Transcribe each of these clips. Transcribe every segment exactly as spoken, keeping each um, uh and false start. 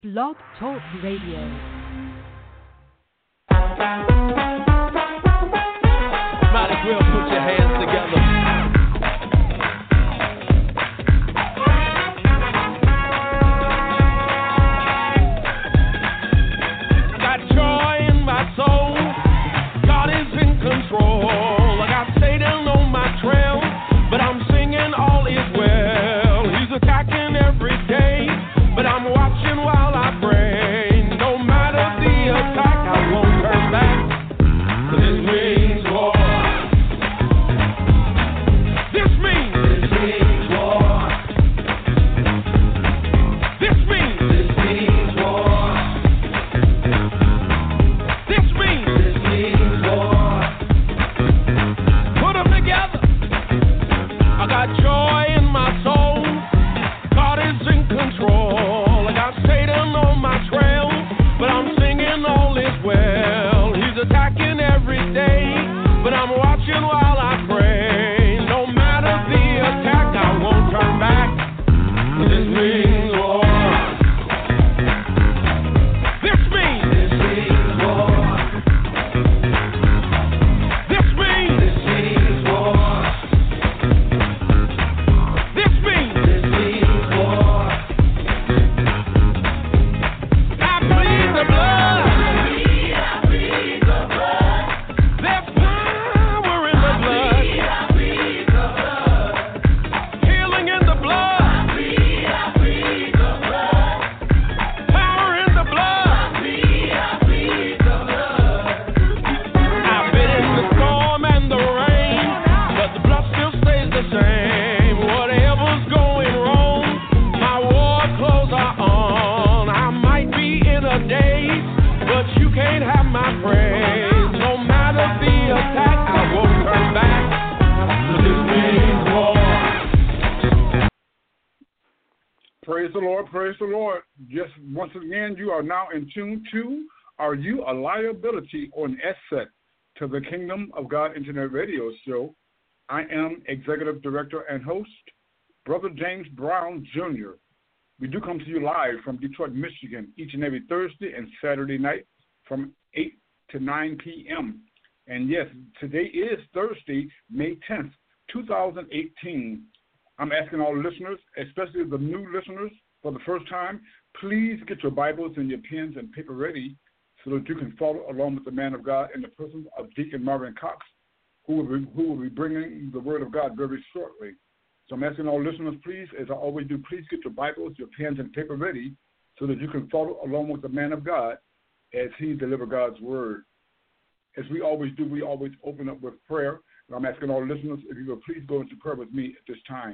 Blog Talk Radio. Might as well put your hands together. I got joy in my soul. God is in control. I got Satan on my trail, but I'm singing all is well. He's attacking every day, but I'm watching while I pray. No matter the attack, I won't turn back. This means war. This means. This means war. This means. This means war. This means. This means war. Put them together. I got joy in my soul. God is in control. I got Satan on my trail, but I'm singing all is well. He's attacking every day, but I'm watching while I pray. No matter the attack, I won't turn back. This means war. This means. This means war. This means. This means war. This means. This means war. I bleed the blood. I bleed the blood. There's power in the blood. I bleed the blood. Healing in the blood. I bleed the blood. Power in the blood. I bleed the blood. I've been in the storm and the rain, but the blood still stays the same. Whatever's going wrong, my war clothes are on. I might be in a daze, but you can't have my praise. No matter the attack, I won't turn back. This means war. Praise the Lord, praise the Lord. Just once again, you are now in tune to Are You a Liability or an Asset to the Kingdom of God Internet Radio Show. I am Executive Director and host, Brother James Brown, Junior We do come to you live from Detroit, Michigan, each and every Thursday and Saturday night from eight to nine p.m. And yes, today is Thursday, May tenth, twenty eighteen. I'm asking all listeners, especially the new listeners for the first time, please get your Bibles and your pens and paper ready so that you can follow along with the man of God in the person of Deacon Marvin Cox, who will be, who will be bringing the word of God very shortly. So I'm asking all listeners, please, as I always do, please get your Bibles, your pens, and paper ready so that you can follow along with the man of God as he delivers God's word. As we always do, we always open up with prayer. And I'm asking all listeners, if you will please go into prayer with me at this time.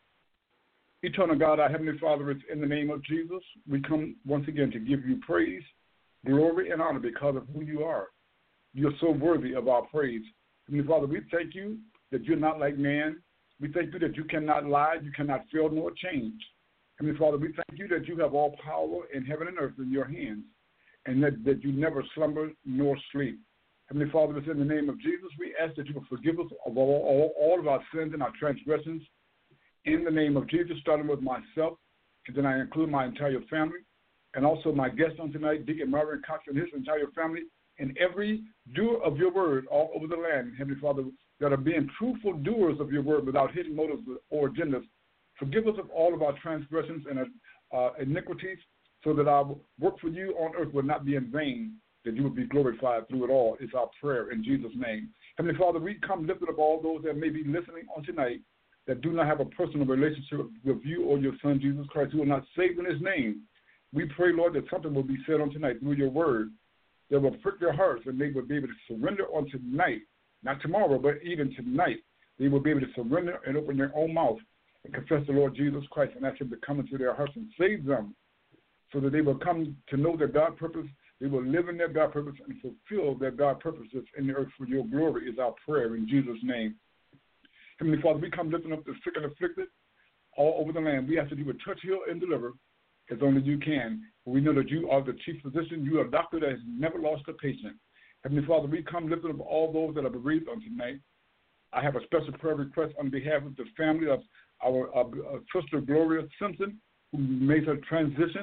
Eternal God, our Heavenly Father, it's in the name of Jesus. We come once again to give you praise, glory, and honor because of who you are. You're so worthy of our praise. Heavenly Father, we thank you that you're not like man. We thank you that you cannot lie, you cannot fail nor change. Heavenly Father, we thank you that you have all power in heaven and earth in your hands, and that, that you never slumber nor sleep. Heavenly Father, it's in the name of Jesus, we ask that you will forgive us of all, all, all of our sins and our transgressions. In the name of Jesus, starting with myself, and then I include my entire family, and also my guest on tonight, Deacon Marvin Cox and his entire family, and every doer of your word all over the land, Heavenly Father, that are being truthful doers of your word without hidden motives or agendas. Forgive us of all of our transgressions and uh, iniquities, so that our work for you on earth will not be in vain, that you will be glorified through it all, is our prayer in Jesus' name. Heavenly Father, we come lifting up all those that may be listening on tonight that do not have a personal relationship with you or your Son, Jesus Christ, who are not saved in his name. We pray, Lord, that something will be said on tonight through your word that will prick their hearts, and they will be able to surrender on tonight, not tomorrow, but even tonight. They will be able to surrender and open their own mouth and confess the Lord Jesus Christ and ask him to come into their hearts and save them, so that they will come to know their God purpose. They will live in their God purpose and fulfill their God purposes in the earth for your glory, is our prayer in Jesus' name. Heavenly Father, we come lifting up the sick and afflicted all over the land. We ask that you would touch, heal, and deliver as only you can. We know that you are the chief physician. You are a doctor that has never lost a patient. Heavenly Father, we come lifting up all those that are bereaved on tonight. I have a special prayer request on behalf of the family of our uh, uh, sister Gloria Simpson, who made her transition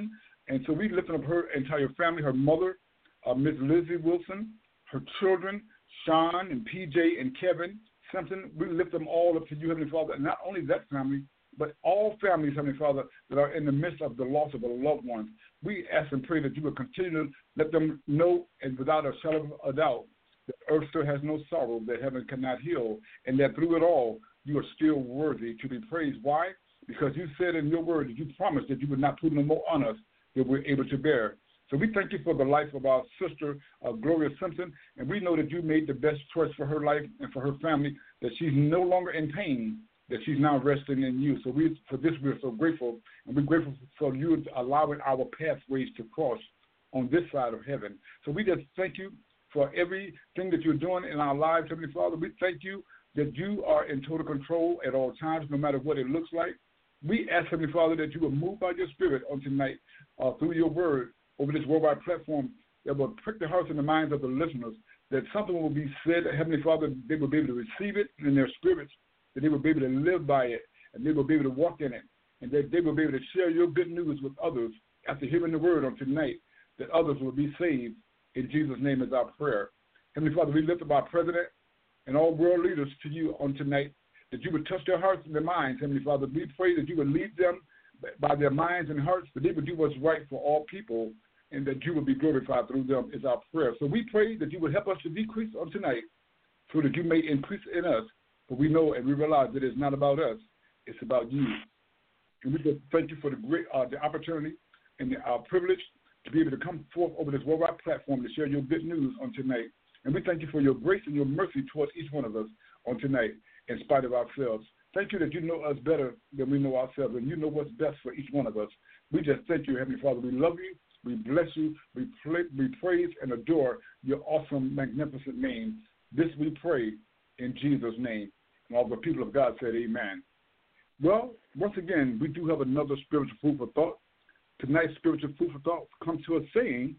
And so we lift up her entire family, her mother, uh, Miss Lizzie Wilson, her children, Sean and P J and Kevin Simpson. We lift them all up to you, Heavenly Father, and not only that family, but all families, Heavenly Father, that are in the midst of the loss of a loved one. We ask and pray that you will continue to let them know, and without a shadow of a doubt, that earth still has no sorrow, that heaven cannot heal, and that through it all, you are still worthy to be praised. Why? Because you said in your word that you promised that you would not put no more on us that we're able to bear. So we thank you for the life of our sister, uh, Gloria Simpson, and we know that you made the best choice for her life and for her family, that she's no longer in pain, that she's now resting in you. So we, for this, we're so grateful, and we're grateful for you allowing our pathways to cross on this side of heaven. So we just thank you for everything that you're doing in our lives, Heavenly Father. We thank you that you are in total control at all times, no matter what it looks like. We ask, Heavenly Father, that you will move by your Spirit on tonight uh, through your word over this worldwide platform that will prick the hearts and the minds of the listeners, that something will be said, Heavenly Father, they will be able to receive it in their spirits, that they will be able to live by it, and they will be able to walk in it, and that they will be able to share your good news with others after hearing the word on tonight, that others will be saved. In Jesus' name is our prayer. Heavenly Father, we lift up our president and all world leaders to you on tonight, that you would touch their hearts and their minds, Heavenly Father. We pray that you would lead them by their minds and hearts, that they would do what's right for all people, and that you would be glorified through them is our prayer. So we pray that you would help us to decrease on tonight so that you may increase in us. For we know and we realize that it's not about us, it's about you. And we just thank you for the great uh, the opportunity and the uh, privilege to be able to come forth over this worldwide platform to share your good news on tonight. And we thank you for your grace and your mercy towards each one of us on tonight, in spite of ourselves. Thank you that you know us better than we know ourselves, and you know what's best for each one of us. We just thank you, Heavenly Father. We love you. We bless you. We, play, we praise and adore your awesome, magnificent name. This we pray in Jesus' name. And all the people of God said amen. Well, once again, we do have another spiritual food for thought. Tonight's spiritual food for thought comes to us saying,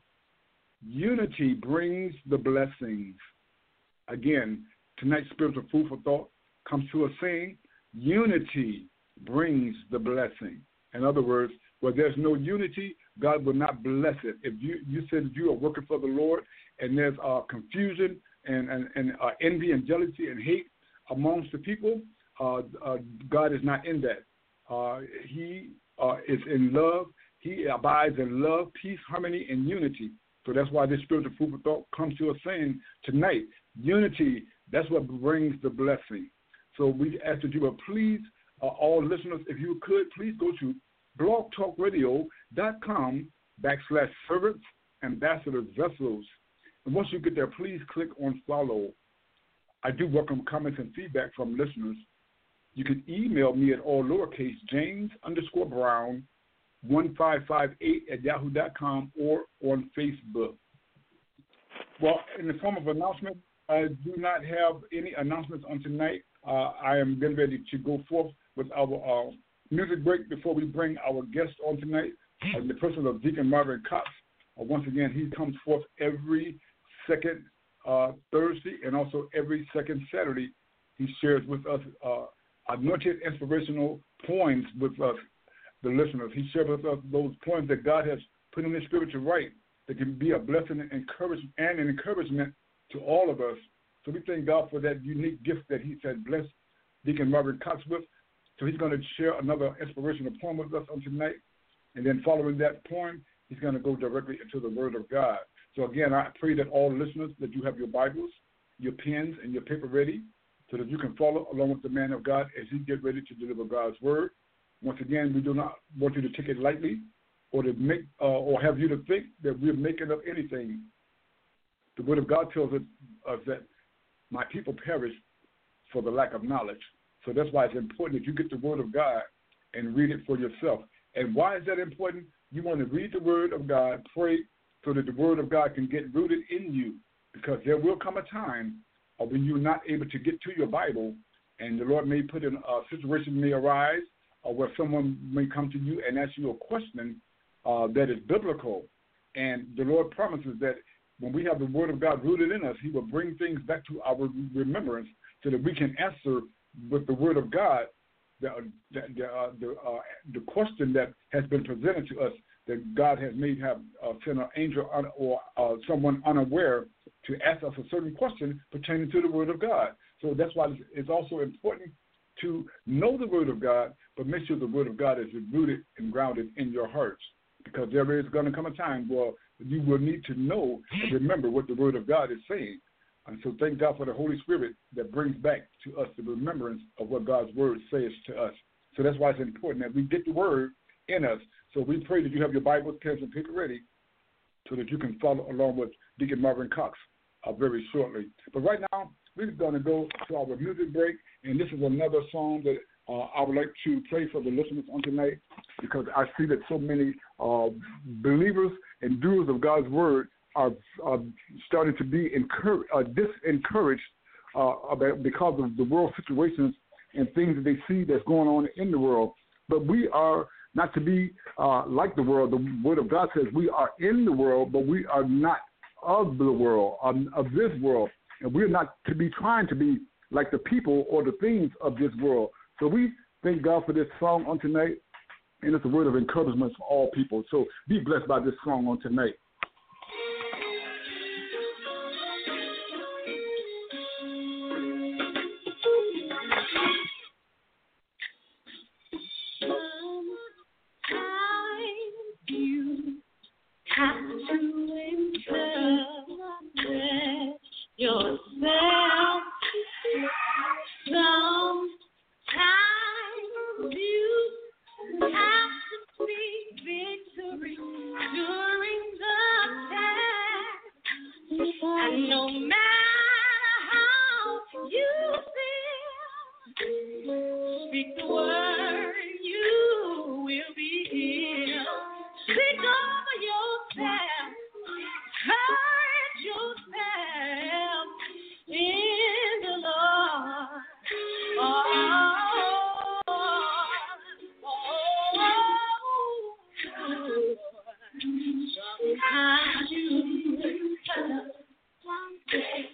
unity brings the blessings. Again, tonight's spiritual food for thought comes to us saying, unity brings the blessing. In other words, where there's no unity, God will not bless it. If you, you said you are working for the Lord and there's uh, confusion and, and, and uh, envy and jealousy and hate amongst the people, uh, uh, God is not in that. Uh, he uh, is in love. He abides in love, peace, harmony, and unity. So that's why this spiritual food for thought comes to us saying tonight, unity, that's what brings the blessing. So we ask that you will please, uh, all listeners, if you could, please go to blogtalkradio.com backslash servants, ambassadors, vessels. And once you get there, please click on follow. I do welcome comments and feedback from listeners. You can email me at all lowercase James underscore Brown one five five eight at yahoo dot com or on Facebook. Well, in the form of announcement, I do not have any announcements on tonight. Uh, I am getting ready to go forth with our uh, music break before we bring our guest on tonight, uh, the person of Deacon Marvin Cox. Uh, once again, he comes forth every second uh, Thursday and also every second Saturday. He shares with us uh, anointed inspirational poems with us, the listeners. He shares with us those poems that God has put in his spirit to write that can be a blessing and encouragement and an encouragement to all of us. So we thank God for that unique gift that he said bless Deacon Marvin Cox with. So he's going to share another inspirational poem with us on tonight. And then following that poem, he's going to go directly into the Word of God. So again, I pray that all listeners, that you have your Bibles, your pens, and your paper ready so that you can follow along with the man of God as he gets ready to deliver God's Word. Once again, we do not want you to take it lightly or to make uh, or have you to think that we're making up anything. The Word of God tells us, us that my people perish for the lack of knowledge. So that's why it's important that you get the Word of God and read it for yourself. And why is that important? You want to read the Word of God, pray, so that the Word of God can get rooted in you, because there will come a time uh, when you're not able to get to your Bible, and the Lord may put in a situation may arise uh, where someone may come to you and ask you a question uh, that is biblical. And the Lord promises that when we have the Word of God rooted in us, he will bring things back to our remembrance so that we can answer with the Word of God the, the, the, uh, the, uh, the question that has been presented to us that God has made have uh, sent an angel un, or uh, someone unaware to ask us a certain question pertaining to the Word of God. So that's why it's also important to know the Word of God, but make sure the Word of God is rooted and grounded in your hearts, because there is going to come a time where you will need to know and remember what the Word of God is saying. And so thank God for the Holy Spirit that brings back to us the remembrance of what God's Word says to us. So that's why it's important that we get the Word in us. So we pray that you have your Bibles, pens, and paper ready so that you can follow along with Deacon Marvin Cox uh, very shortly. But right now, we're going to go to our music break, and this is another song that uh, I would like to play for the listeners on tonight, because I see that so many uh, believers and doers of God's Word are uh, starting to be encouraged, uh, disencouraged uh, about, because of the world situations and things that they see that's going on in the world. But we are not to be uh, like the world. The Word of God says we are in the world, but we are not of the world, um, of this world. And we're not to be trying to be like the people or the things of this world. So we thank God for this song on tonight, and it's a word of encouragement for all people. So be blessed by this song on tonight. Yourself. Sometimes you have to speak victory during the test, and no matter how you feel, speak the word, you will be healed. Speak over yourself, encourage yourself in the Lord. Oh, oh, oh, sometimes you someday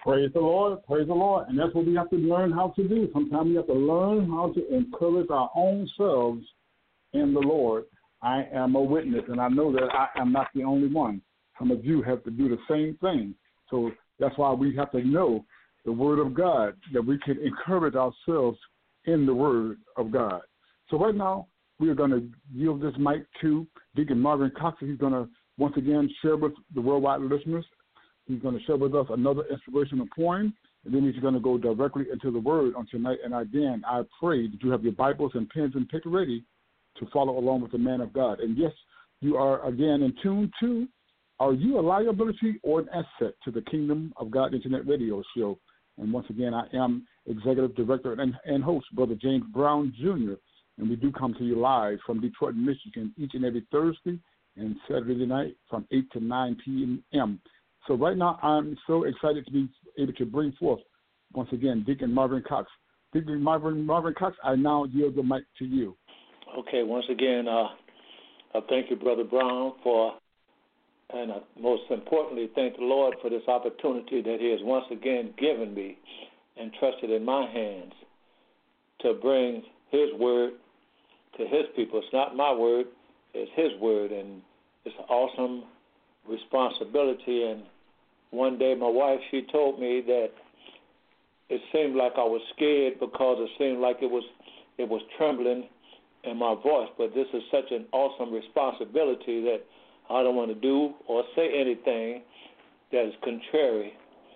Praise the Lord, praise the Lord. And that's what we have to learn how to do. Sometimes we have to learn how to encourage our own selves in the Lord. I am a witness, and I know that I am not the only one. Some of you have to do the same thing. So that's why we have to know the Word of God, that we can encourage ourselves in the Word of God. So right now, we are going to yield this mic to Deacon Marvin Cox. He's going to once again share with the worldwide listeners. He's going to share with us another inspirational poem, and then he's going to go directly into the Word on tonight. And again, I pray that you have your Bibles and pens and paper ready to follow along with the man of God. And yes, you are again in tune to, are you a liability or an asset to the Kingdom of God Internet Radio Show? And once again, I am Executive Director and, and host, Brother James Brown, Junior, and we do come to you live from Detroit, Michigan, each and every Thursday and Saturday night from eight to nine p.m. So right now, I'm so excited to be able to bring forth, once again, Deacon Marvin Cox. Deacon Marvin, Marvin Cox, I now yield the mic to you. Okay, once again, uh, I thank you, Brother Brown, for, and I most importantly, thank the Lord for this opportunity that he has once again given me and trusted in my hands to bring his word to his people. It's not my word, it's his word, and it's an awesome responsibility. And one day my wife, she told me that it seemed like I was scared because it seemed like it was it was trembling in my voice. But this is such an awesome responsibility that I don't want to do or say anything that is contrary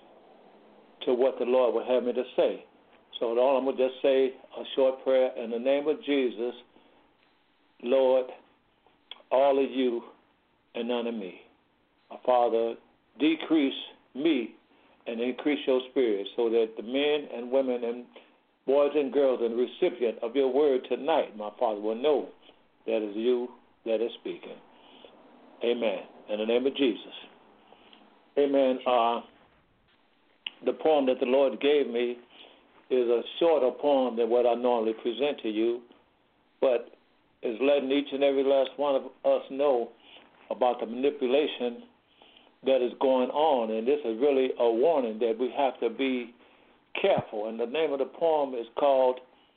to what the Lord would have me to say. So all I'm going to just say a short prayer. In the name of Jesus, Lord, all of you and none of me. Father, decrease me and increase your spirit so that the men and women and boys and girls and the recipient of your word tonight, my Father, will know that is you that is speaking. Amen. In the name of Jesus. Amen. Uh, the poem that the Lord gave me is a shorter poem than what I normally present to you, but is letting each and every last one of us know about the manipulation that is going on. And this is really a warning that we have to be careful. And the name of the poem is called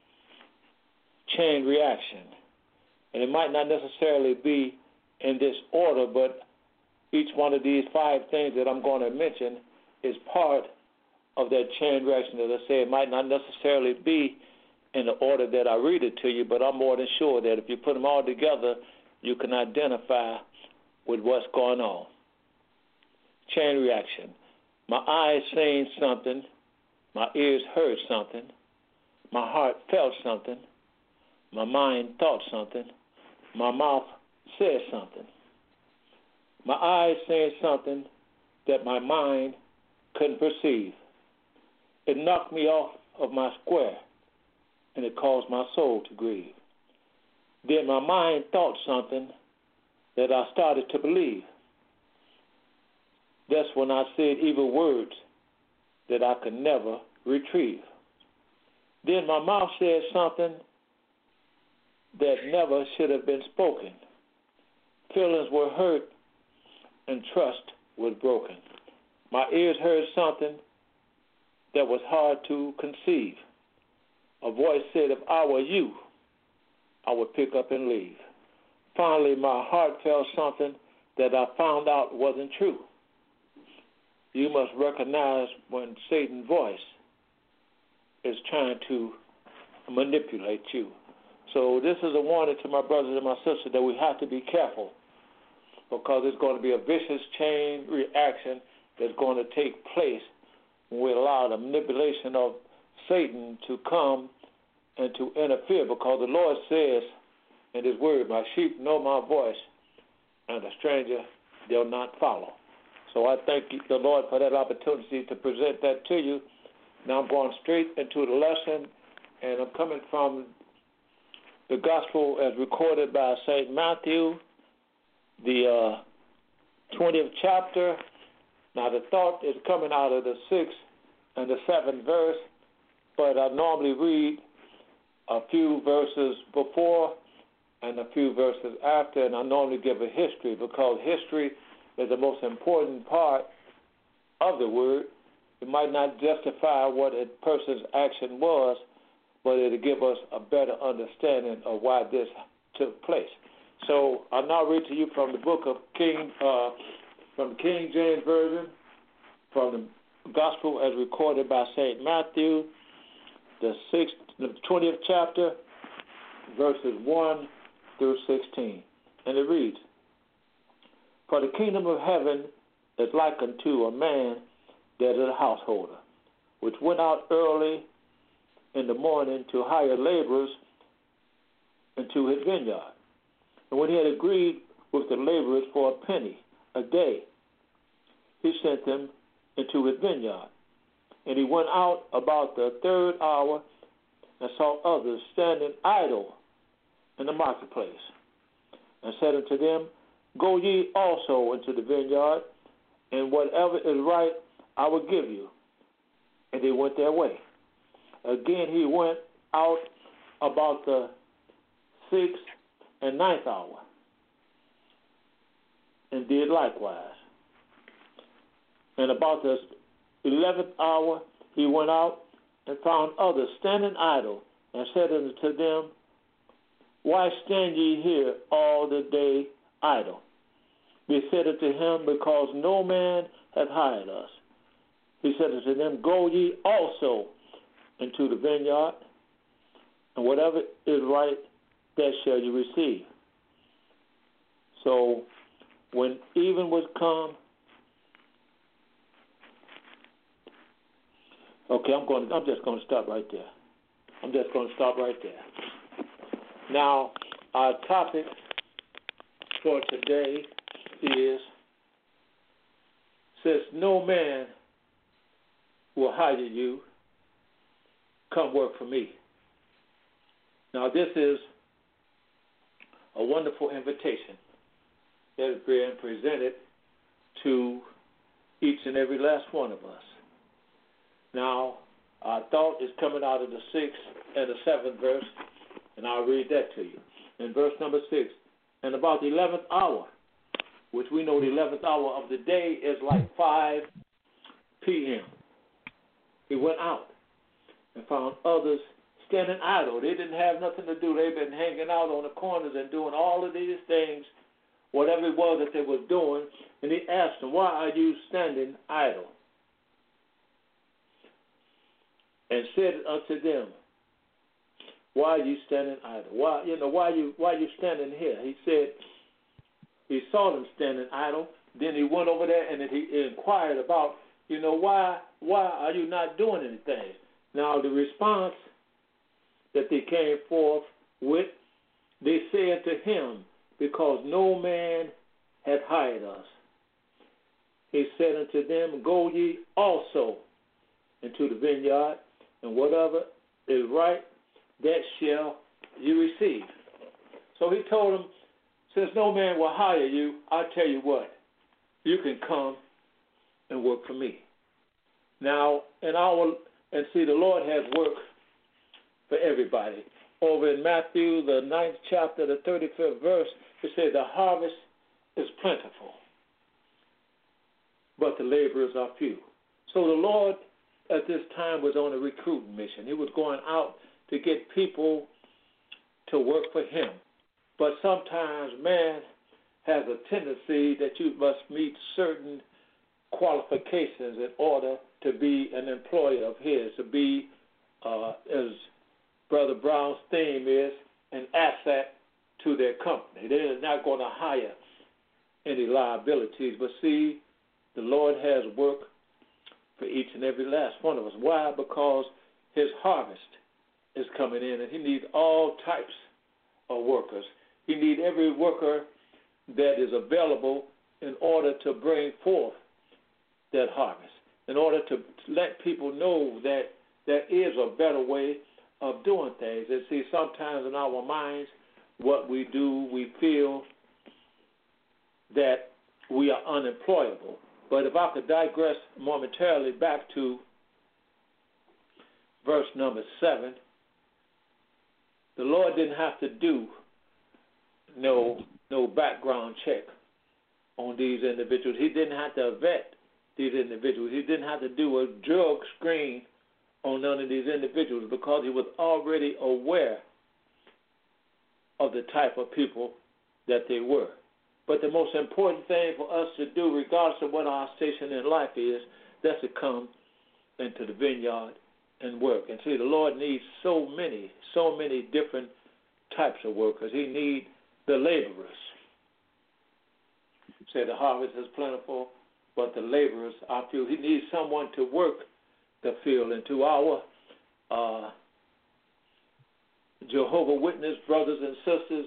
Chain Reaction. And it might not necessarily be in this order, but each one of these five things that I'm going to mention is part of that chain reaction. As I say, it might not necessarily be in the order that I read it to you, but I'm more than sure that if you put them all together, you can identify with what's going on. Chain reaction. My eyes seen something, my ears heard something, my heart felt something, my mind thought something, my mouth said something. My eyes seen something that my mind couldn't perceive. It knocked me off of my square, and it caused my soul to grieve. Then my mind thought something that I started to believe. That's when I said evil words that I could never retrieve. Then my mouth said something that never should have been spoken. Feelings were hurt and trust was broken. My ears heard something that was hard to conceive. A voice said, if I were you, I would pick up and leave. Finally, my heart felt something that I found out wasn't true. You must recognize when Satan's voice is trying to manipulate you. So this is a warning to my brothers and my sisters that we have to be careful, because it's going to be a vicious chain reaction that's going to take place when we allow the manipulation of Satan to come and to interfere, because the Lord says in his word, my sheep know my voice, and a stranger they'll not follow. So I thank the Lord for that opportunity to present that to you. Now I'm going straight into the lesson, and I'm coming from the gospel as recorded by Saint Matthew, the uh, twentieth chapter. Now the thought is coming out of the sixth and the seventh verse, but I normally read a few verses before and a few verses after, and I normally give a history, because history is the most important part of the word, It might not justify what a person's action was, but it'll give us a better understanding of why this took place. So I'll now read to you from the book of King, uh, from the King James Version, from the Gospel as recorded by Saint Matthew, the sixth, the twentieth chapter, verses one through sixteen. And it reads, "For the kingdom of heaven is like unto a man that is a householder, which went out early in the morning to hire laborers into his vineyard. And when he had agreed with the laborers for a penny a day, he sent them into his vineyard. And he went out about the third hour and saw others standing idle in the marketplace, and said unto them, Go ye also into the vineyard, and whatever is right I will give you. And they went their way. Again he went out about the sixth and ninth hour, and did likewise. And about the eleventh hour he went out and found others standing idle, and said unto them, Why stand ye here all the day idle? They said unto him, Because no man hath hired us. He said unto them, Go ye also into the vineyard, and whatever is right, that shall you receive. So when even was come, okay, I'm going. I'm just going to stop right there. I'm just going to stop right there. Now, our topic for today is, since no man will hire you, come work for me. Now, this is a wonderful invitation that is being presented to each and every last one of us. Now, our thought is coming out of the sixth and the seventh verse, and I'll read that to you. In verse number six, and about the eleventh hour, which we know the eleventh hour of the day is like five p.m., he went out and found others standing idle. They didn't have nothing to do. They've been hanging out on the corners and doing all of these things, whatever it was that they were doing, and he asked them, Why are you standing idle? And said unto them, Why are you standing idle? Why, you know, why you why you standing here? He said, he saw them standing idle. Then he went over there and he inquired about, you know, why why are you not doing anything? Now the response that they came forth with, they said to him, Because no man hath hired us. He said unto them, Go ye also into the vineyard, and whatever is right, that shall you receive. So he told them, since no man will hire you, I tell you what, you can come and work for me. Now, in our, and see, the Lord has work for everybody. Over in Matthew, the ninth chapter, the thirty-fifth verse, it says, the harvest is plentiful, but the laborers are few. So the Lord at this time was on a recruiting mission. He was going out to get people to work for him. But sometimes man has a tendency that you must meet certain qualifications in order to be an employee of his, to be, uh, as Brother Brown's theme is, an asset to their company. They're not going to hire any liabilities. But see, the Lord has work for each and every last one of us. Why? Because his harvest is coming in, and he needs all types of workers. He needs every worker that is available in order to bring forth that harvest, in order to let people know that there is a better way of doing things. And see, sometimes in our minds, what we do, we feel that we are unemployable. But if I could digress momentarily back to verse number seven, the Lord didn't have to do no no background check on these individuals. He didn't have to vet these individuals. He didn't have to do a drug screen on none of these individuals because he was already aware of the type of people that they were. But the most important thing for us to do, regardless of what our station in life is, that's to come into the vineyard and work. And see, the Lord needs so many, so many different types of workers. He needs the laborers. Say the harvest is plentiful, but the laborers are few. He needs someone to work the field. And to our uh, Jehovah Witness brothers and sisters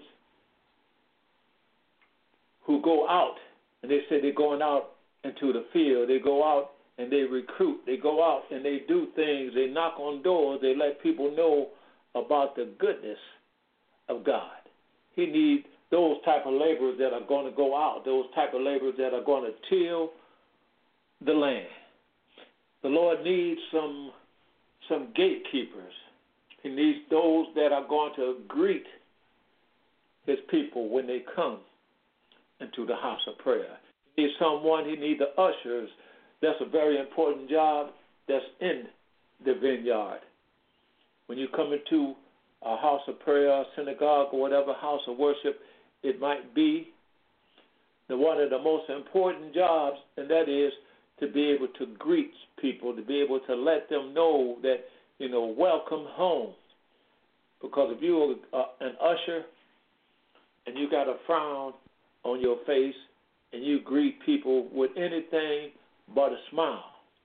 who go out, and they say they're going out into the field. They go out and they recruit. They go out and they do things. They knock on doors. They let people know about the goodness of God. He needs those type of laborers that are going to go out, those type of laborers that are going to till the land. The Lord needs some some gatekeepers. He needs those that are going to greet his people when they come into the house of prayer. He needs someone, he needs the ushers. That's a very important job that's in the vineyard. When you come into a house of prayer, a synagogue, or whatever house of worship it might be, the one of the most important jobs, and that is to be able to greet people, to be able to let them know that, you know, welcome home. Because if you're uh, an usher and you got a frown on your face and you greet people with anything but a smile,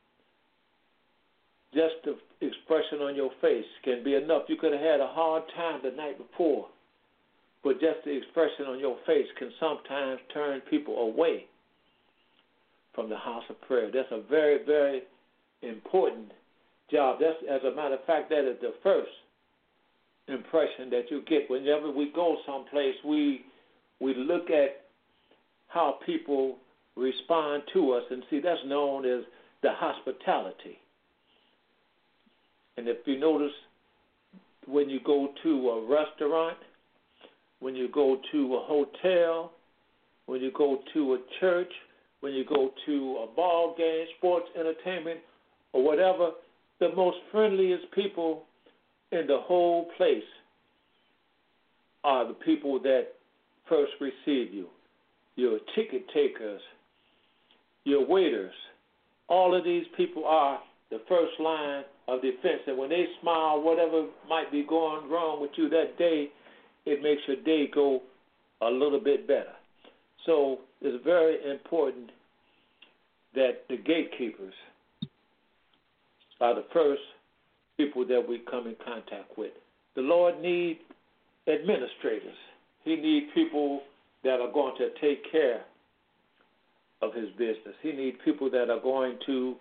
just the expression on your face can be enough. You could have had a hard time the night before, but just the expression on your face can sometimes turn people away from the house of prayer. That's a very, very important job. That's, as a matter of fact, that is the first impression that you get. Whenever we go someplace, we we look at how people respond to us, and see, that's known as the hospitality. And if you notice, when you go to a restaurant, when you go to a hotel, when you go to a church, when you go to a ball game, sports, entertainment, or whatever, the most friendliest people in the whole place are the people that first receive you. Your ticket takers, your waiters. All of these people are the first line of defense. And when they smile, whatever might be going wrong with you that day, it makes your day go a little bit better. So it's very important that the gatekeepers are the first people that we come in contact with. The Lord needs administrators. He needs people that are going to take care of his business. He needs people that are going to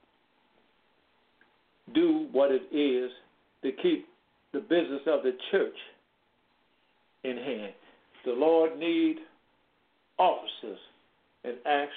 do what it is to keep the business of the church in hand. The Lord needs officers. In Acts,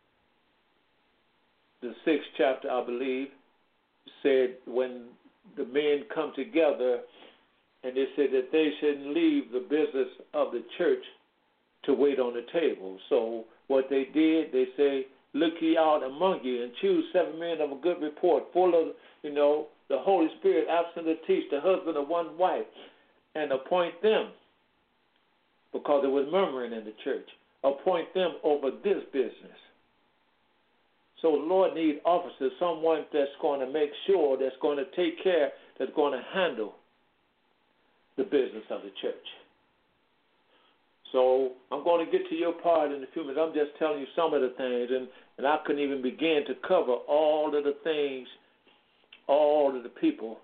the sixth chapter, I believe, said when the men come together and they said that they shouldn't leave the business of the church to wait on the table. So what they did, they say, look ye out among you and choose seven men of a good report, full of, you know, the Holy Spirit, absent to teach, the husband of one wife, and appoint them, because there was murmuring in the church, appoint them over this business. So the Lord needs officers, someone that's going to make sure, that's going to take care, that's going to handle the business of the church. So I'm going to get to your part in a few minutes. I'm just telling you some of the things, and, and I couldn't even begin to cover all of the things, all of the people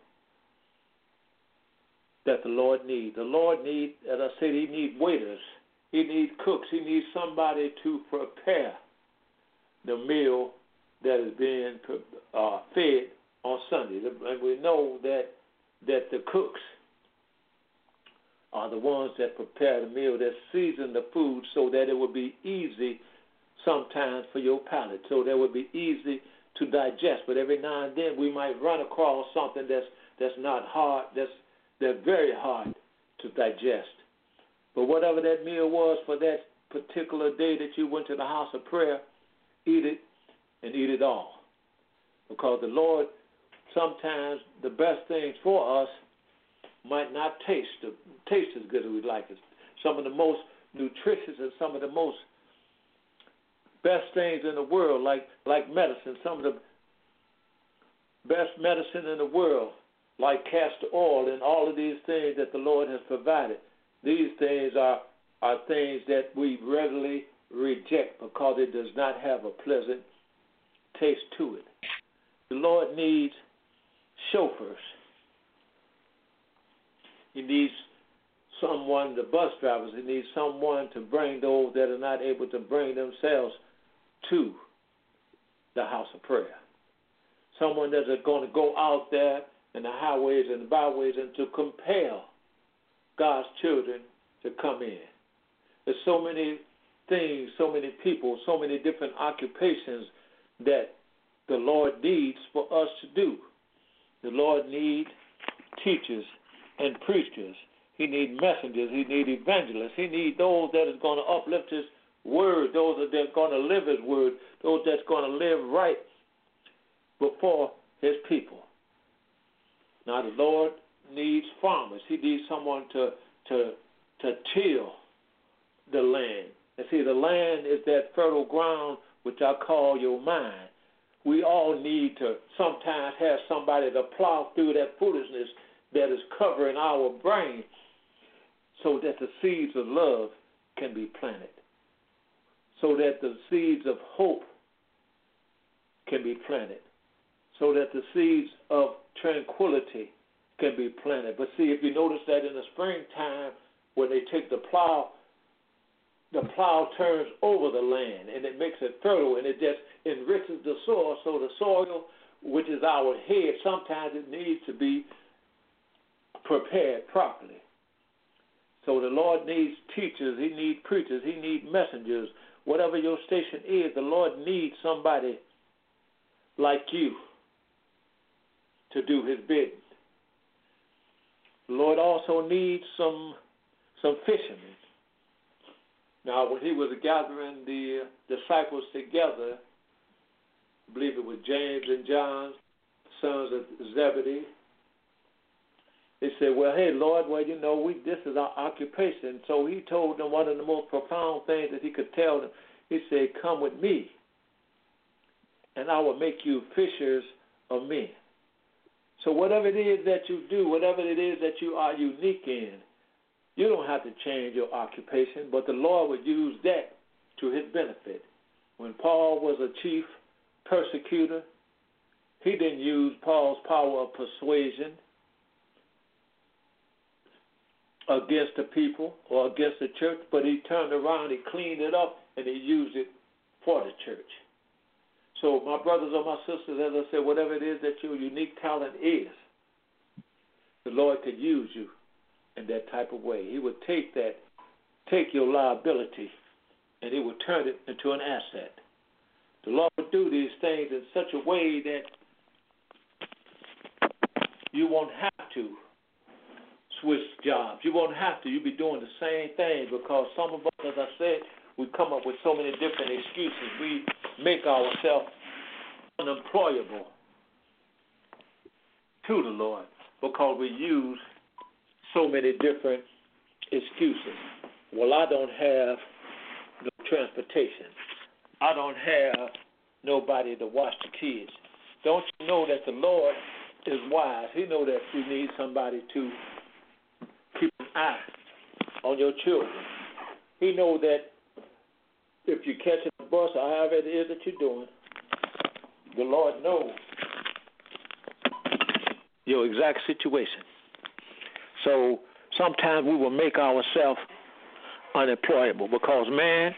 that the Lord needs. The Lord needs, as I said, he needs waiters. He needs cooks. He needs somebody to prepare the meal that is being uh, fed on Sunday. And we know that that the cooks are the ones that prepare the meal, that season the food so that it will be easy sometimes for your palate, so that it will be easy to digest. But every now and then we might run across something that's that's not hard, that's that's very hard to digest. But whatever that meal was for that particular day that you went to the house of prayer, eat it and eat it all. Because the Lord, sometimes the best things for us might not taste taste as good as we'd like it. Some of the most nutritious and some of the most best things in the world, like like medicine, some of the best medicine in the world, like castor oil and all of these things that the Lord has provided. These things are, are things that we readily reject because it does not have a pleasant taste to it. The Lord needs chauffeurs. He needs someone, the bus drivers, he needs someone to bring those that are not able to bring themselves to the house of prayer. Someone that's going to go out there in the highways and the byways and to compel God's children to come in. There's so many things, so many people, so many different occupations that the Lord needs for us to do. The Lord needs teachers and preachers. He needs messengers. He needs evangelists. He needs those that are going to uplift His word, those that are going to live His word, those that's going to live right before His people. Now the Lord needs farmers. He needs someone to to to till the land. And see, the land is that fertile ground which I call your mind. We all need to sometimes have somebody to plow through that foolishness that is covering our brain so that the seeds of love can be planted, so that the seeds of hope can be planted, so that the seeds of tranquility can be planted. But see, if you notice that in the springtime, when they take the plow, the plow turns over the land, and it makes it fertile, and it just enriches the soil. So the soil, which is our head, sometimes it needs to be prepared properly. So the Lord needs teachers. He needs preachers. He needs messengers. Whatever your station is, the Lord needs somebody like you to do His bidding. The Lord also needs some some fishermen. Now, when He was gathering the disciples together, I believe it was James and John, sons of Zebedee, they said, well, hey, Lord, well, you know, we this is our occupation. So He told them one of the most profound things that He could tell them. He said, come with me, and I will make you fishers of men. So whatever it is that you do, whatever it is that you are unique in, you don't have to change your occupation, but the Lord would use that to His benefit. When Paul was a chief persecutor, he didn't use Paul's power of persuasion against the people or against the church, but he turned around, he cleaned it up, and he used it for the church. So my brothers or my sisters, as I said, whatever it is that your unique talent is, the Lord could use you in that type of way. He would take that, take your liability, and He would turn it into an asset. The Lord would do these things in such a way that you won't have to switch jobs. You won't have to. You'll be doing the same thing, because some of us, as I said, we come up with so many different excuses. We make ourselves unemployable to the Lord because we use so many different excuses. Well, I don't have no transportation. I don't have nobody to watch the kids. Don't you know that the Lord is wise? He knows that you need somebody to keep an eye on your children. He knows that if you're catching a bus or however it is that you're doing, the Lord knows your exact situation. So sometimes we will make ourselves unemployable because, man,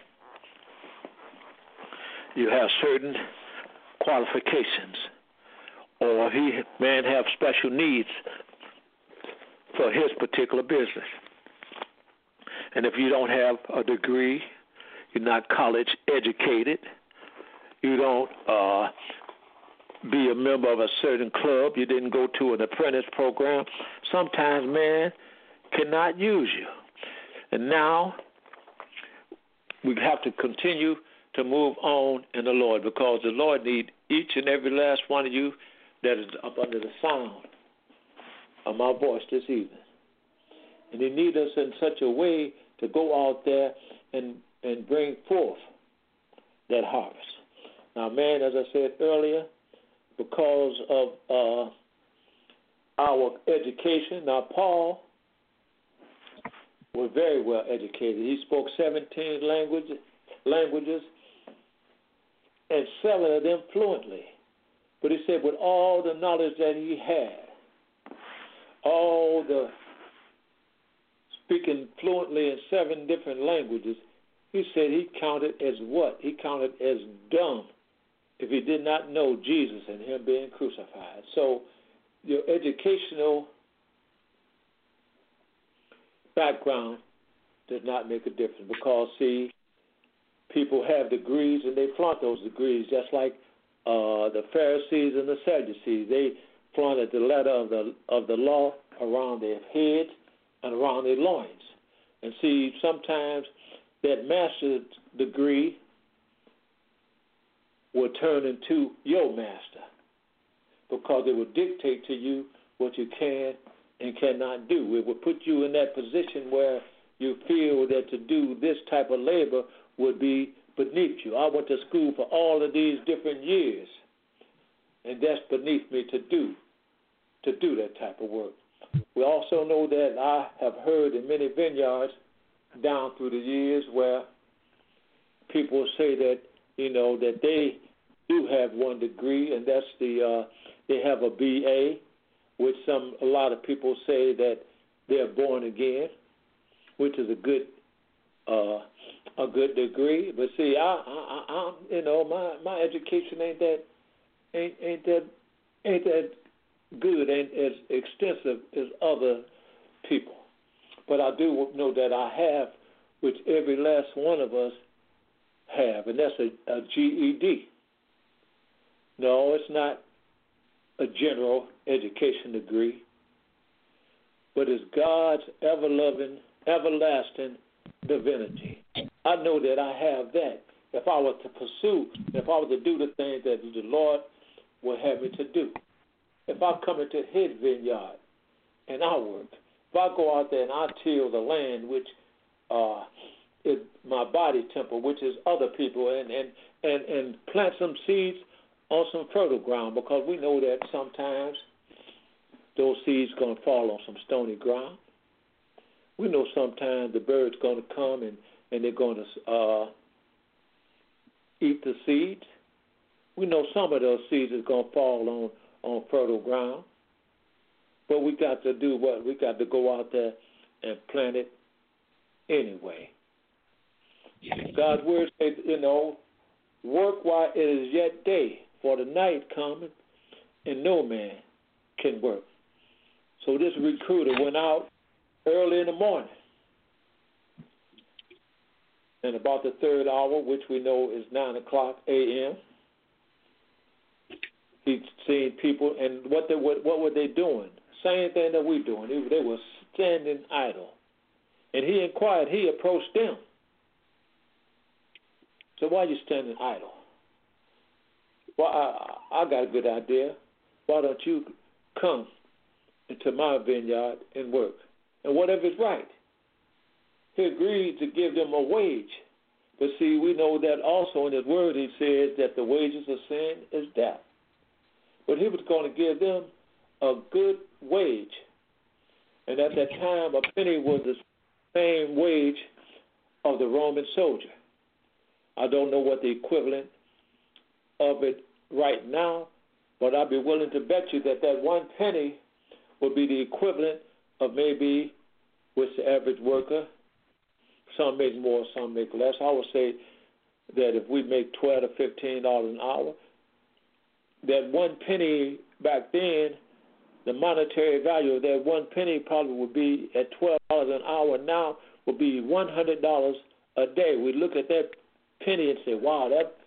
you have certain qualifications, or he man have special needs for his particular business. And if you don't have a degree, you're not college educated, you don't uh, be a member of a certain club, you didn't go to an apprentice program, sometimes man cannot use you. And now we have to continue to move on in the Lord, because the Lord needs each and every last one of you that is up under the sound of my voice this evening. And He needs us in such a way to go out there and, and bring forth that harvest. Now, man, as I said earlier, because of uh, our education, now Paul was very well educated. He spoke seventeen languages, languages and seven of them fluently. But he said with all the knowledge that he had, all the speaking fluently in seven different languages, he said he counted as what? He counted as dumb if he did not know Jesus and Him being crucified. So your educational background does not make a difference, because, see, people have degrees and they flaunt those degrees, just like uh, the Pharisees and the Sadducees. They flaunted the letter of the of the law around their heads and around their loins. And see, sometimes that master's degree will turn into your master, because it will dictate to you what you can and cannot do. It will put you in that position where you feel that to do this type of labor would be beneath you. I went to school for all of these different years, and that's beneath me to do, to do that type of work. We also know that I have heard in many vineyards down through the years where people say that, you know, that they do have one degree, and that's the uh, they have a B A, which some a lot of people say that they're born again, which is a good uh, a good degree. But see, I, I, I you know, my, my education ain't that ain't ain't that ain't that good, ain't as extensive as other people. But I do know that I have, which every last one of us have, and that's a, a G E D. No, it's not a general education degree, but it's God's ever-loving, everlasting divinity. I know that I have that. If I were to pursue, if I were to do the things that the Lord would have me to do, if I come into His vineyard and I work, if I go out there and I till the land, which uh, is my body temple, which is other people, and, and, and, and plant some seeds on some fertile ground, because we know that sometimes those seeds are going to fall on some stony ground. We know sometimes the bird's going to come and, and they're going to uh, eat the seeds. We know some of those seeds are going to fall on, on fertile ground. But we got to do what? We got to go out there and plant it anyway. God's word says, you know, work while it is yet day, for the night cometh, and no man can work. So this recruiter went out early in the morning, and about the third hour, which we know is nine o'clock a m, he'd seen people, and what they what, what were they doing? Same thing that we're doing. They, they were standing idle. And he inquired, he approached them. So why are you standing idle? Well, I, I got a good idea. Why don't you come into my vineyard and work? And whatever is right. He agreed to give them a wage. But see, we know that also in his word he says that the wages of sin is death. But he was going to give them a good wage. And at that time, a penny was the same wage of the Roman soldier. I don't know what the equivalent of it right now, but I'd be willing to bet you that that one penny would be the equivalent of maybe, with the average worker, some make more, some make less. I would say that if we make twelve to fifteen dollars an hour, that one penny back then, the monetary value of that one penny probably would be at twelve dollars an hour now would be one hundred dollars a day. We look at that penny and say, wow, that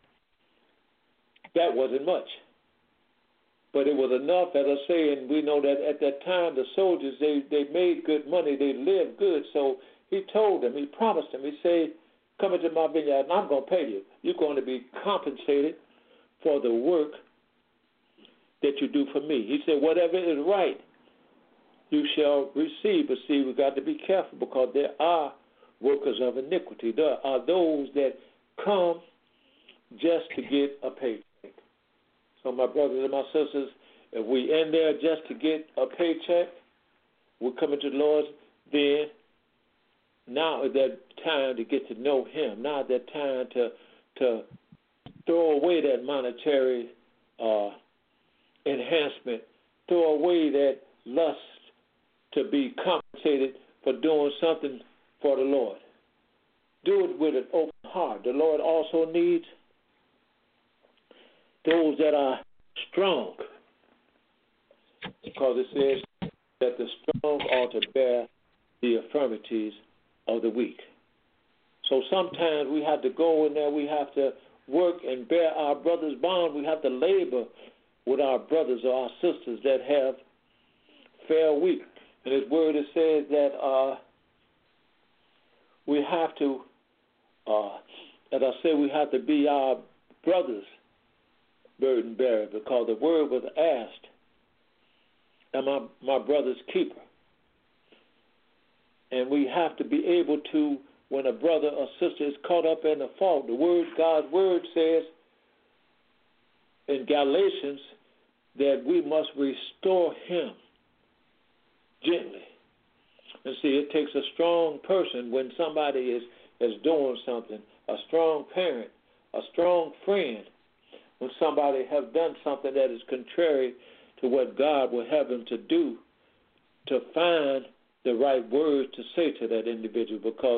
that wasn't much. But it was enough, as I say, and we know that at that time the soldiers, they, they made good money, they lived good. So he told them, he promised them, he said, come into my vineyard and I'm going to pay you. You're going to be compensated for the work that you do for me. He said, whatever is right, you shall receive. But see, we've got to be careful because there are workers of iniquity. There are those that come just to get a paycheck. So my brothers and my sisters, if we in there just to get a paycheck, we're coming to the Lord, then now is that time to get to know him. Now is that time to to throw away that monetary uh, enhancement, throw away that lust to be compensated for doing something for the Lord. Do it with an open heart. The Lord also needs those that are strong, because it says that the strong ought to bear the infirmities of the weak. So sometimes we have to go in there, we have to work and bear our brother's bond. We have to labor with our brothers or our sisters that have fair weak. And his word it says that uh, we have to, uh, as I said, we have to be our brother's burden bearer, because the word was asked, am I my brother's keeper? And we have to be able to, when a brother or sister is caught up in a fault, the word, God's word says in Galatians that we must restore him gently. And see, it takes a strong person when somebody is, is doing something, a strong parent, a strong friend, when somebody have done something that is contrary to what God would have them to do, to find the right words to say to that individual. Because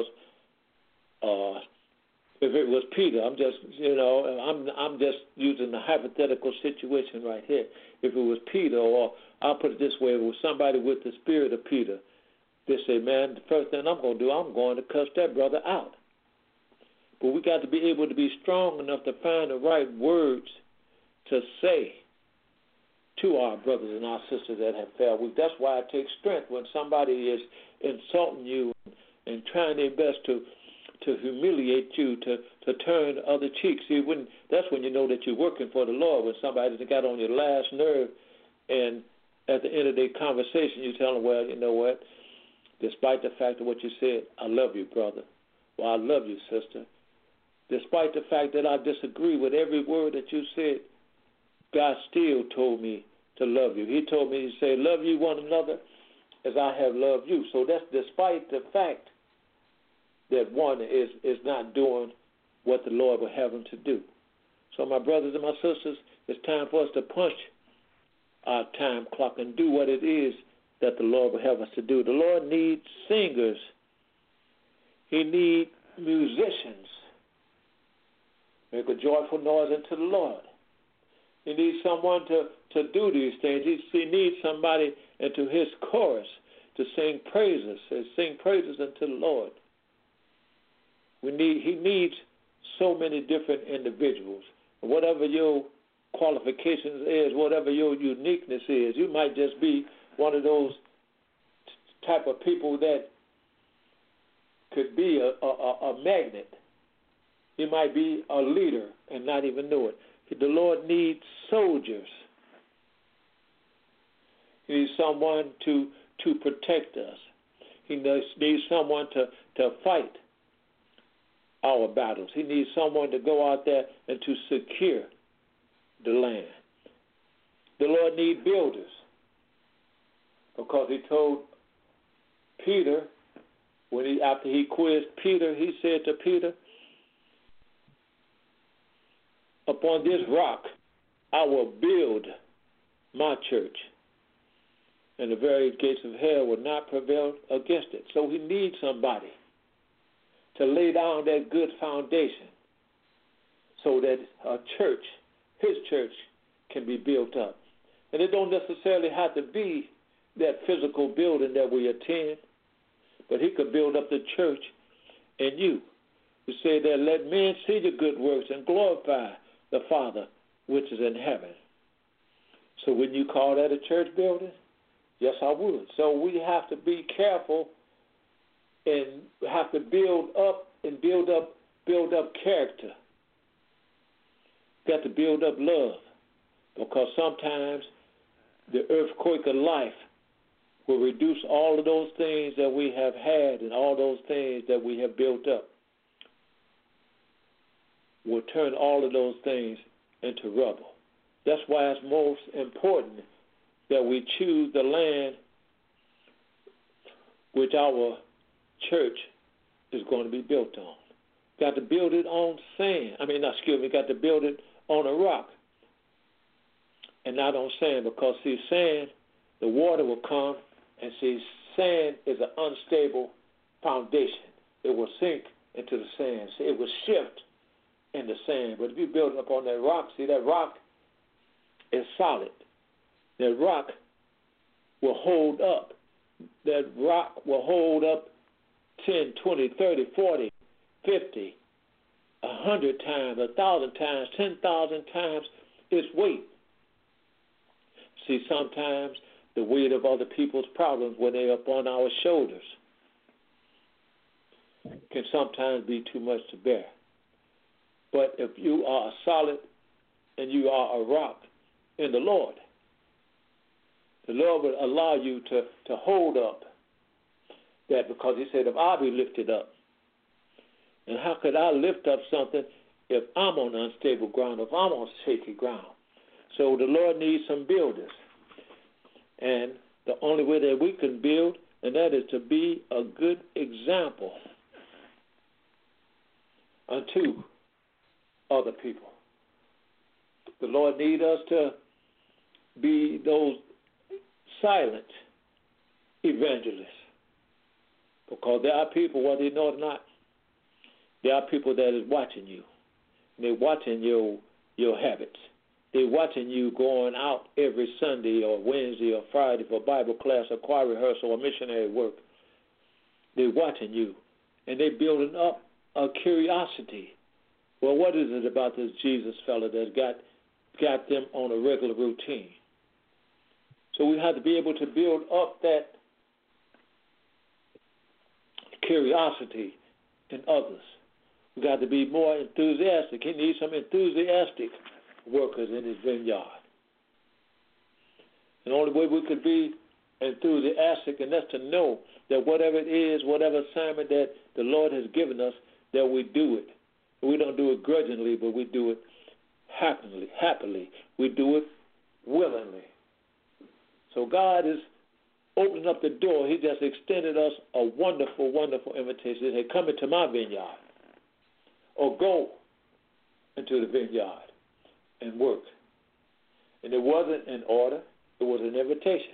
uh, if it was Peter, I'm just, you know, I'm I'm just using the hypothetical situation right here. If it was Peter, or I'll put it this way, if it was somebody with the spirit of Peter, they say, man, the first thing I'm going to do, I'm going to cuss that brother out. But we got to be able to be strong enough to find the right words to say to our brothers and our sisters that have failed. That's why it takes strength when somebody is insulting you and trying their best to to humiliate you, to, to turn the other cheek. See, when, that's when you know that you're working for the Lord, when somebody's got on your last nerve, and at the end of their conversation you tell them, well, you know what, despite the fact of what you said, I love you, brother. Well, I love you, sister. Despite the fact that I disagree with every word that you said, God still told me to love you. He told me to say, love you one another as I have loved you. So that's despite the fact that one is, is not doing what the Lord would have him to do. So my brothers and my sisters, it's time for us to punch our time clock and do what it is that the Lord would have us to do. The Lord needs singers. He needs musicians. Make a joyful noise unto the Lord. He needs someone to, to do these things. He, he needs somebody into his chorus to sing praises, to sing praises unto the Lord. We need. He needs so many different individuals. Whatever your qualifications is, whatever your uniqueness is, you might just be one of those type of people that could be a, a, a magnet. You might be a leader and not even know it. The Lord needs soldiers. He needs someone to, to protect us. He needs someone to, to fight our battles. He needs someone to go out there and to secure the land. The Lord needs builders, because he told Peter, when he after he quizzed Peter, he said to Peter, upon this rock I will build my church, and the very gates of hell will not prevail against it. So he needs somebody to lay down that good foundation so that a church, his church, can be built up. And it don't necessarily have to be that physical building that we attend, but he could build up the church in you. He said that let men see your good works and glorify the Father which is in heaven. So wouldn't you call that a church building? Yes, I would. So we have to be careful and have to build up and build up build up character. Got to build up love. Because sometimes the earthquake of life will reduce all of those things that we have had and all those things that we have built up. Will turn all of those things into rubble. That's why it's most important that we choose the land which our church is going to be built on. Got to build it on sand. I mean, not, excuse me, got to build it on a rock and not on sand, because, see, sand, the water will come, and, see, sand is an unstable foundation. It will sink into the sand. See, it will shift in the sand. But if you build it up on that rock, see, that rock is solid. That rock will hold up. That rock will hold up ten, twenty, thirty, forty, fifty, one hundred times, one thousand times, ten thousand times its weight. See, sometimes the weight of other people's problems when they're up on our shoulders can sometimes be too much to bear. But if you are solid and you are a rock in the Lord, the Lord will allow you to, to hold up that, because he said, if I be lifted up, and how could I lift up something if I'm on unstable ground, if I'm on shaky ground? So the Lord needs some builders. And the only way that we can build, and that is to be a good example unto other people. The Lord needs us to be those silent evangelists, because there are people, whether you know it or not, there are people that is watching you. They're watching your your habits. They're watching you going out every Sunday or Wednesday or Friday for Bible class or choir rehearsal or missionary work. They're watching you, and they're building up a curiosity. Well, what is it about this Jesus fella that got got them on a regular routine? So we have to be able to build up that curiosity in others. We got to be more enthusiastic. He needs some enthusiastic workers in his vineyard. And the only way we could be enthusiastic, and that's to know that whatever it is, whatever assignment that the Lord has given us, that we do it. We don't do it grudgingly, but we do it happily. Happily, we do it willingly. So God is opening up the door. He just extended us a wonderful, wonderful invitation. He said, come into my vineyard, or go into the vineyard and work. And it wasn't an order, it was an invitation.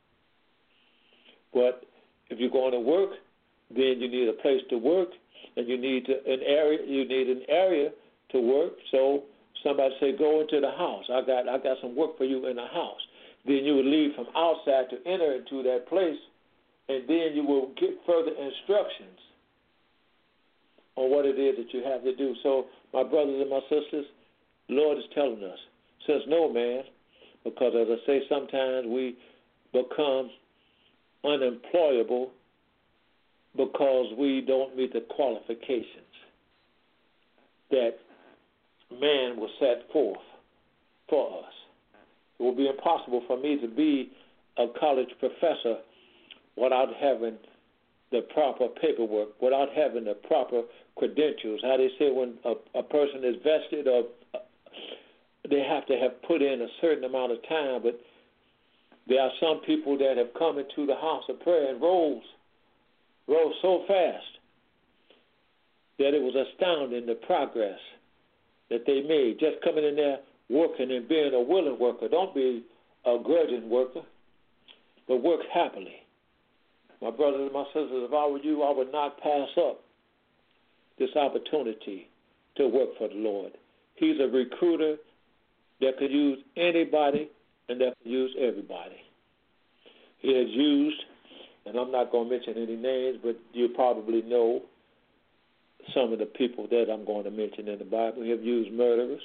But if you're going to work, then you need a place to work, and you need to, an area. You need an area to work. So somebody say, go into the house. I got, I got some work for you in the house. Then you would leave from outside to enter into that place, and then you will get further instructions on what it is that you have to do. So, my brothers and my sisters, the Lord is telling us, says no man, because as I say, sometimes we become unemployable because we don't meet the qualifications that man was set forth for us. It will be impossible for me to be a college professor without having the proper paperwork, without having the proper credentials. How they say when a, a person is vested, or uh, they have to have put in a certain amount of time, but there are some people that have come into the house of prayer and rose, rose so fast that it was astounding the progress that they made, just coming in there working and being a willing worker. Don't be a grudging worker, but work happily. My brothers and my sisters, if I were you, I would not pass up this opportunity to work for the Lord. He's a recruiter that could use anybody and that could use everybody. He has used, and I'm not going to mention any names, but you probably know some of the people that I'm going to mention in the Bible. He has used murderers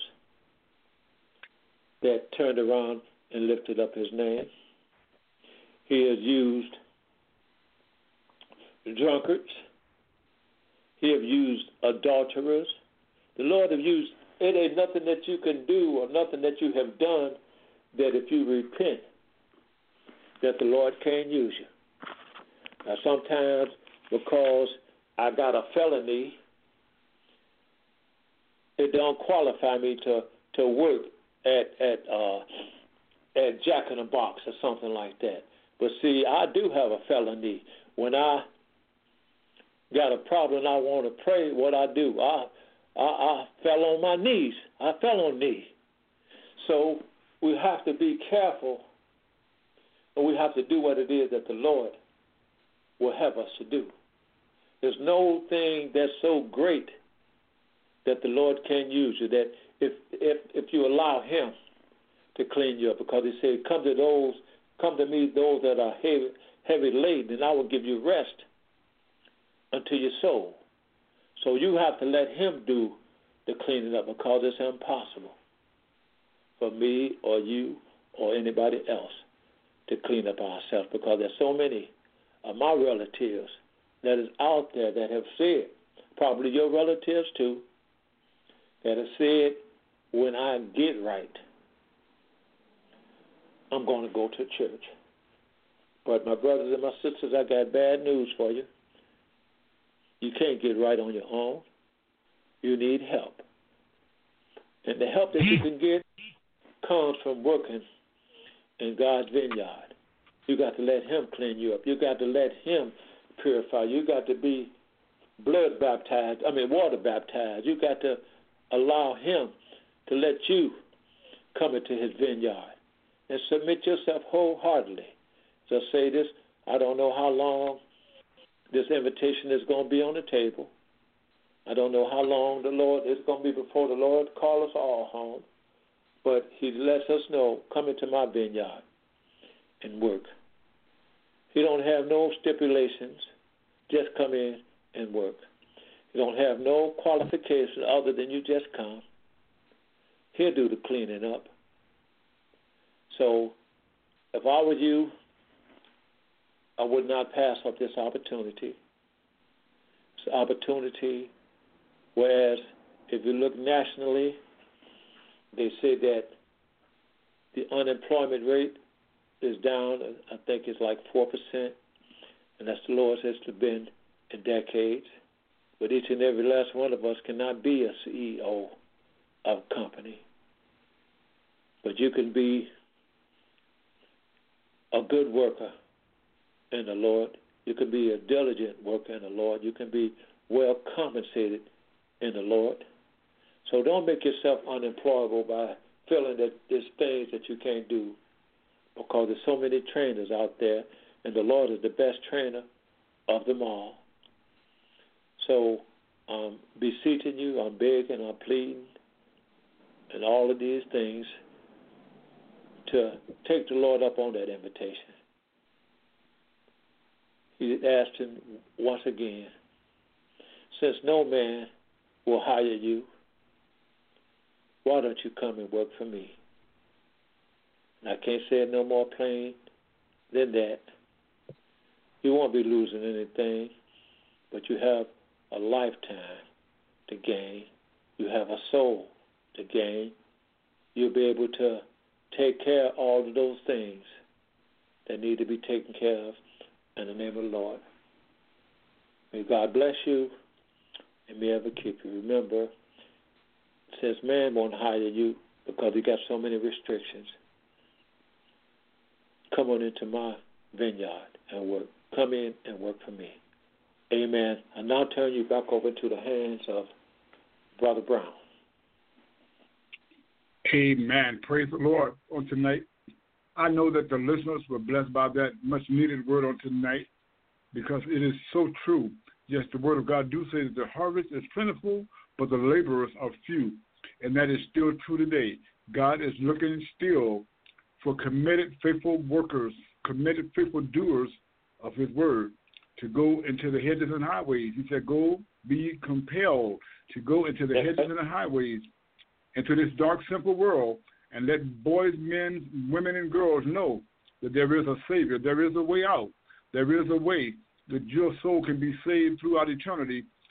that turned around and lifted up his name. He has used drunkards. He has used adulterers. The Lord have used, it ain't nothing that you can do or nothing that you have done that if you repent, that the Lord can use you. Now, sometimes because I got a felony, it don't qualify me to, to work at at uh, at Jack in the Box or something like that. But see, I do have a felony. When I got a problem and I want to pray, what I do, I, I I fell on my knees. I fell on knee. So we have to be careful, and we have to do what it is that the Lord will have us to do. There's no thing that's so great that the Lord can use you, that if if if you allow Him to clean you up, because He said, "Come to those, come to me, those that are heavy, heavy laden, and I will give you rest unto your soul." So you have to let Him do the cleaning up, because it's impossible for me or you or anybody else to clean up ourselves, because there's so many of my relatives that is out there that have said, probably your relatives too, that have said, when I get right, I'm going to go to church. But my brothers and my sisters, I got bad news for you. You can't get right on your own. You need help. And the help that you can get comes from working in God's vineyard. You got to let Him clean you up. You got to let Him purify. You got to be blood baptized, I mean water baptized. You got to allow Him to let you come into His vineyard and submit yourself wholeheartedly. Just say this, I don't know how long this invitation is going to be on the table. I don't know how long the Lord is going to be before the Lord call us all home. But He lets us know, come into my vineyard and work. He don't have no stipulations. Just come in and work. You don't have no qualification other than you just come. He'll do the cleaning up. So if I were you, I would not pass up this opportunity. It's an opportunity, whereas if you look nationally, they say that the unemployment rate is down, I think it's like four percent, and that's the lowest it's been in decades. But each and every last one of us cannot be a C E O of a company. But you can be a good worker in the Lord. You can be a diligent worker in the Lord. You can be well compensated in the Lord. So don't make yourself unemployable by feeling that there's things that you can't do, because there's so many trainers out there, and the Lord is the best trainer of them all. So I'm beseeching you, I'm begging, I'm pleading, and all of these things to take the Lord up on that invitation. He asked him once again, since no man will hire you, why don't you come and work for me? And I can't say it no more plain than that. You won't be losing anything, but you have a lifetime to gain. You have a soul to gain. You'll be able to take care of all of those things that need to be taken care of in the name of the Lord. May God bless you and may ever keep you. Remember, since man won't hire you because he got so many restrictions, come on into my vineyard and work. Come in and work for me. Amen. I now turn you back over to the hands of Brother Brown. Amen. Praise the Lord on tonight. I know that the listeners were blessed by that much needed word on tonight, because it is so true. Yes, the word of God do say that the harvest is plentiful, but the laborers are few. And that is still true today. God is looking still for committed, faithful workers, committed, faithful doers of his word to go into the hedges and highways. He said, go be compelled to go into the hedges and the highways, into this dark, simple world, and let boys, men, women, and girls know that there is a Savior. There is a way out. There is a way that your soul can be saved throughout eternity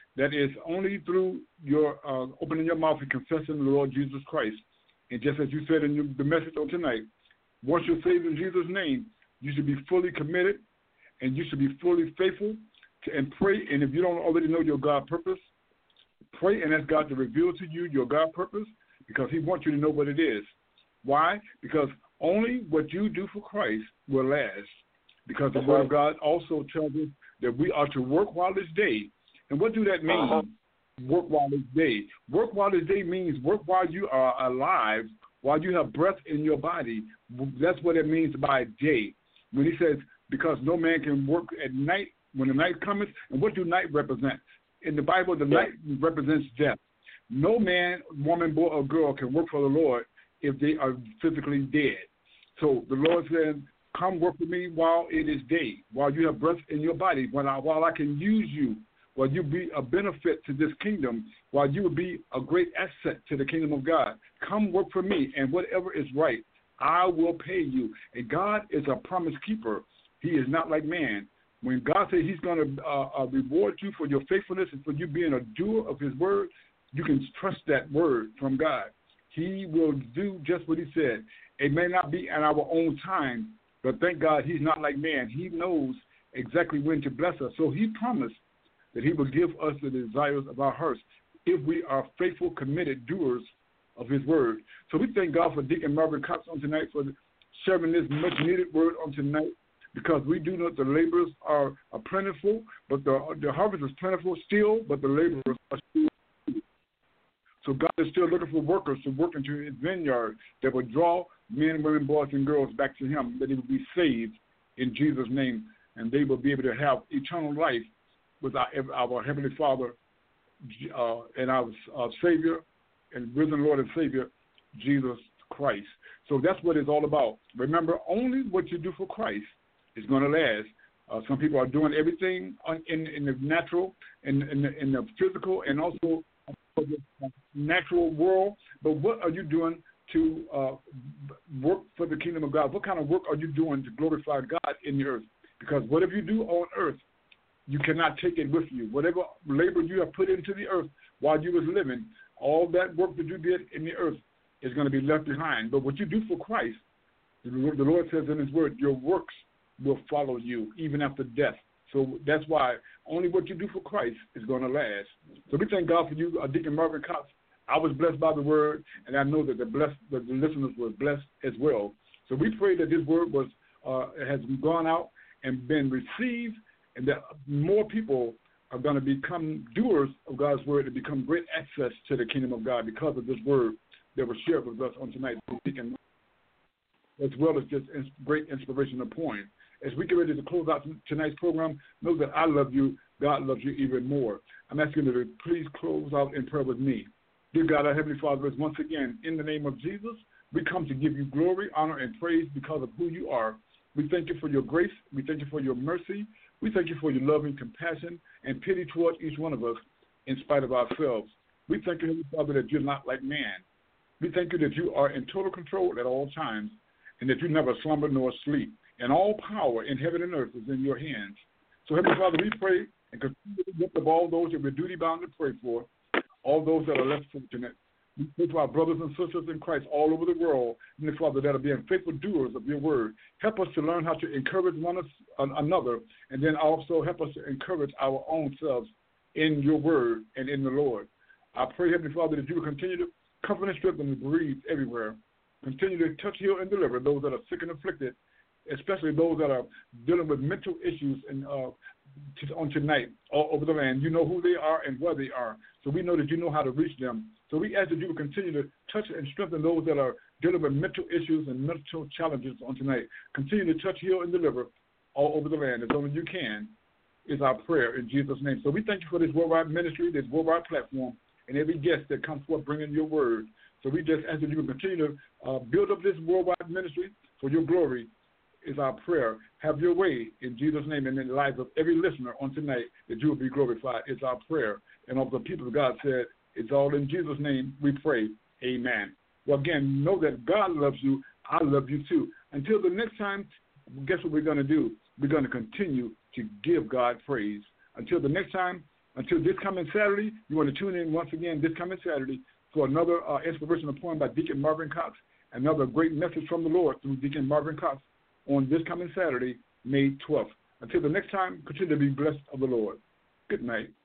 That is only through your uh, opening your mouth and confessing the Lord Jesus Christ. And just as you said in your, the message on tonight, once you're saved in Jesus' name, you should be fully committed and you should be fully faithful to, and pray. And if you don't already know your God purpose, pray and ask God to reveal to you your God purpose, because he wants you to know what it is. Why? Because only what you do for Christ will last. Because the Word of God also tells us that we are to work while it's day. And what do that mean? Uh-huh. Work while it's day. Work while it's day means work while you are alive, while you have breath in your body. That's what it means by day. When he says, because no man can work at night, when the night cometh, and what do night represent? In the Bible, the yeah. night represents death. No man, woman, boy, or girl can work for the Lord if they are physically dead. So the Lord said, come work with me while it is day, while you have breath in your body, while I, while I can use you, while you be a benefit to this kingdom, while you will be a great asset to the kingdom of God. Come work for me, and whatever is right, I will pay you. And God is a promise keeper. He is not like man. When God says he's going to uh, uh, reward you for your faithfulness and for you being a doer of his word, you can trust that word from God. He will do just what he said. It may not be at our own time, but thank God he's not like man. He knows exactly when to bless us. So he promised that he will give us the desires of our hearts if we are faithful, committed doers of his word. So we thank God for Deacon Marvin Cox on tonight for sharing this much-needed word on tonight, because we do know that the laborers are, are plentiful, but the, the harvest is plentiful still, but the laborers are still. So God is still looking for workers to work into his vineyard that will draw men, women, boys, and girls back to him, that they will be saved in Jesus' name, and they will be able to have eternal life with our, our Heavenly Father uh, and our uh, Savior and risen Lord and Savior, Jesus Christ. So that's what it's all about. Remember, only what you do for Christ is going to last. Uh, some people are doing everything in, in the natural, in, in, the, in the physical, and also the natural world. But what are you doing to uh, work for the kingdom of God? What kind of work are you doing to glorify God in the earth? Because whatever you do on earth, you cannot take it with you. Whatever labor you have put into the earth while you was living, all that work that you did in the earth is going to be left behind. But what you do for Christ, the Lord says in his word, your works will follow you even after death. So that's why only what you do for Christ is going to last. So we thank God for you, uh, Deacon Marvin Cox. I was blessed by the word, and I know that the blessed, that the listeners were blessed as well. So we pray that this word was uh, has gone out and been received, and that more people are going to become doers of God's word and become great access to the kingdom of God because of this word that was shared with us on tonight, as well as just great inspirational point. As we get ready to close out tonight's program, know that I love you. God loves you even more. I'm asking you to please close out in prayer with me. Dear God, our Heavenly Father, once again, in the name of Jesus, we come to give you glory, honor, and praise because of who you are. We thank you for your grace. We thank you for your mercy. We thank you for your love and compassion and pity toward each one of us in spite of ourselves. We thank you, Heavenly Father, that you're not like man. We thank you that you are in total control at all times and that you never slumber nor sleep. And all power in heaven and earth is in your hands. So, Heavenly Father, we pray and continue to lift up all those that we're duty-bound to pray for, all those that are less fortunate. We pray for our brothers and sisters in Christ all over the world, Heavenly Father, that are being faithful doers of your word. Help us to learn how to encourage one another, and then also help us to encourage our own selves in your word and in the Lord. I pray, Heavenly Father, that you will continue to comfort and strengthen the bereaved everywhere. Continue to touch, heal, and deliver those that are sick and afflicted, especially those that are dealing with mental issues and uh, t- on tonight all over the land. You know who they are and where they are. So we know that you know how to reach them. So we ask that you will continue to touch and strengthen those that are dealing with mental issues and mental challenges on tonight. Continue to touch, heal, and deliver all over the land as only you can is our prayer in Jesus' name. So we thank you for this worldwide ministry, this worldwide platform, and every guest that comes forth bringing your word. So we just ask that you will continue to uh, build up this worldwide ministry for your glory is our prayer. Have your way in Jesus' name and in the lives of every listener on tonight that you will be glorified. It's our prayer. And all the people of God said, it's all in Jesus' name we pray. Amen. Well, again, know that God loves you. I love you too. Until the next time, guess what we're going to do? We're going to continue to give God praise. Until the next time, Until this coming Saturday, you want to tune in once again this coming Saturday for another uh, inspirational poem by Deacon Marvin Cox, another great message from the Lord through Deacon Marvin Cox on this coming Saturday, May twelfth. Until the next time, continue to be blessed of the Lord. Good night.